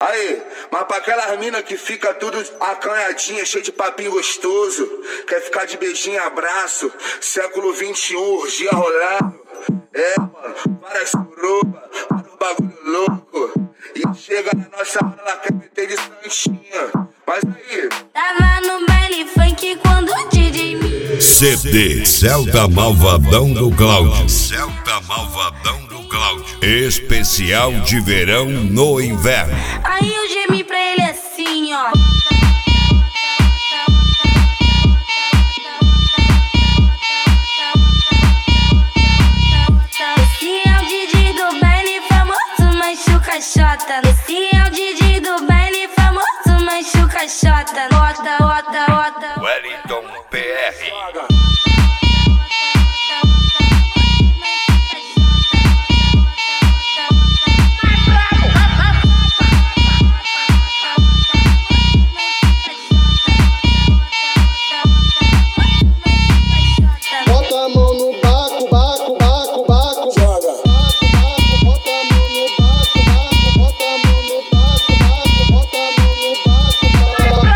Aí, mas pra aquelas mina que fica tudo acanhadinha, cheio de papinho gostoso, quer ficar de beijinho e abraço, século XXI, orgia rolando. É, mano, várias suruba, para o bagulho louco. E chega na nossa hora, ela quer meter de santinha. Mas aí, tava no baile funk quando o DJ me... CD Celta Malvadão do Cláudio. Celta Malvadão do Cláudio. Especial de verão no inverno. Aí eu gemi pra ele assim, ó. Esse é o DJ do baile famoso, machuca chota. Esse é o DJ do baile famoso, machuca chota. Bota. Wellington PR. Bota a mão no baco, joga. Bota a mão no baco, bota a mão no baco, bota a mão no baco,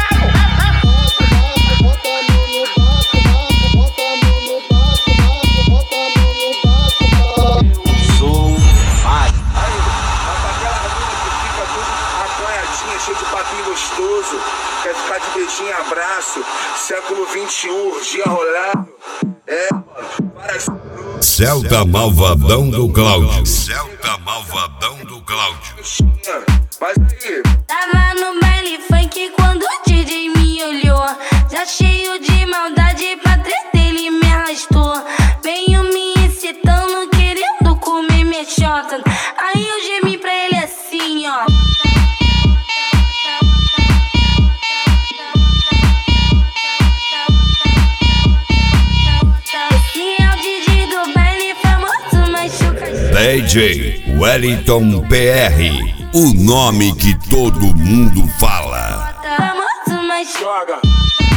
bota a mão no baco, bota a mão no baco, bota a mão no baco. Sou pai. aí, mas pra aquela mina que fica tudo acanhadinha, cheio de papinho gostoso, quer ficar de beijinho e abraço, século XXI, orgia rolando. É, mano, várias suruba. Celta Malvadão do Cláudio. Celta Malvadão do Cláudio. Mas aí, Tava no baile funk quando o DJ me olhou, já cheio de maldade, pra treta ele me arrastou. Veio me excitando, querendo comer minha chota. Aí eu gemi pra ele assim, ó. Esse é o DJ do baile famoso, machuca. DJ Wellington PR. O nome que todo mundo fala. Famoso, machuca. joga.